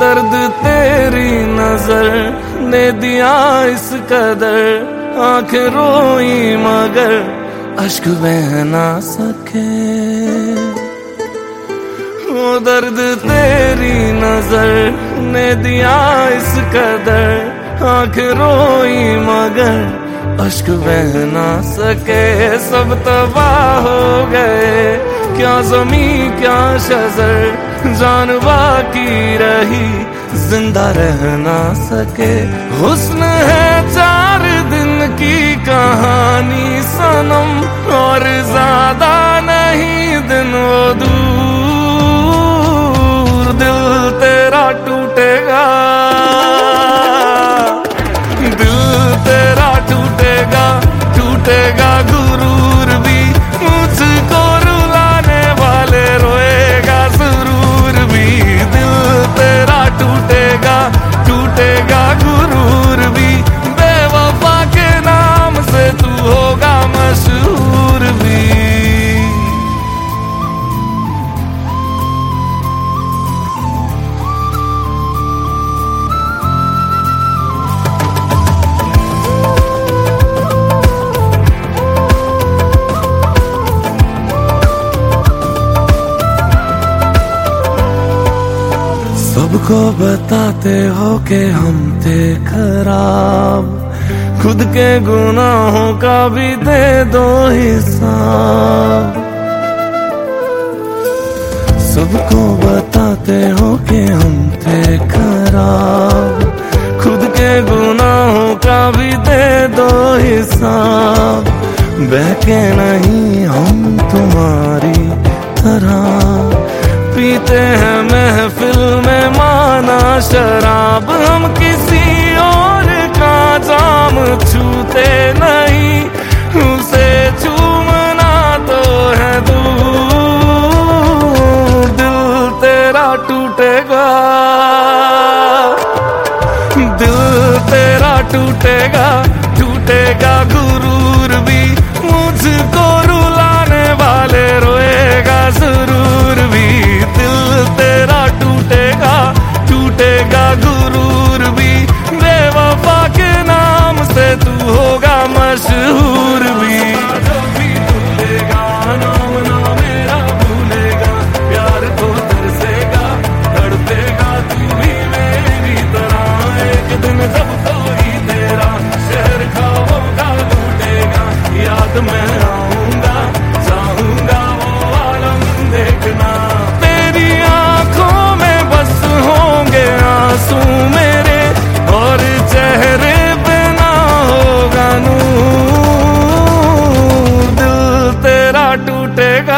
दर्द तेरी नजर ने दिया इस कदर, आंखें रोई मगर अश्क बह ना सके। वो दर्द तेरी नजर ने दिया इस कदर, आंखें रोई मगर अश्क बह ना सके। सब तबाह हो गए, क्या ज़मीं क्या शजर, जान बाकी रही जिंदा रह ना सके। हुस्न है 4 दिन की कहानी सनम, और ज्यादा नहीं दिन वो दूर। दिल तेरा टूटेगा, दिल तेरा टूटेगा, टूटेगा गुरूर भी, मुझको रुलाने वाले रोएगा जरूर भी। दिल तेरा टूटेगा, टूटेगा गुरूर भी, बेवफा के नाम से तू होगा मशहूर भी। सबको बताते हो कि हम थे खराब, खुद के गुनाहों का भी दे दो हिसाब। सबको बताते हो कि हम थे खराब, खुद के गुनाहों का भी दे दो हिसाब। बहके नहीं हम तुम्हारी तरह, पीते हैं महफिल में माना शराब। हम किसी और का जाम छूते नहीं, उसे चूमना तो है दूर। दिल तेरा टूटेगा, दिल तेरा टूटेगा, टूटेगा गुरूर भी, मुझको रुलाने वाले रोएगा जरूर भी। दिल तेरा टूटेगा, टूटेगा गुरूर भी, बेवफा के नाम से तू होगा मशहूर भी। जो भी भूलेगा नाम ना मेरा भूलेगा, प्यार तो तरसेगा तड़पेगा तू भी मेरी तरह। एक दिन जब कोई तेरा शहर खाओगा लूटेगा, याद मैं आऊंगा चाहूंगा वो आलम देखना। तेरी आंखों में बस होंगे आंसू मेरे, और चेहरे पे ना होगा नूर। दिल तेरा टूटेगा,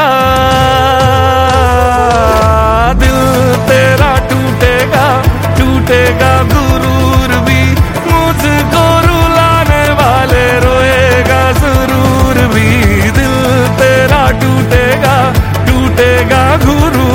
दिल तेरा टूटेगा, टूटेगा गुरूर भी, मुझको रुलाने वाले रोएगा जरूर भी। दिल तेरा टूटेगा, टूटेगा गुरूर।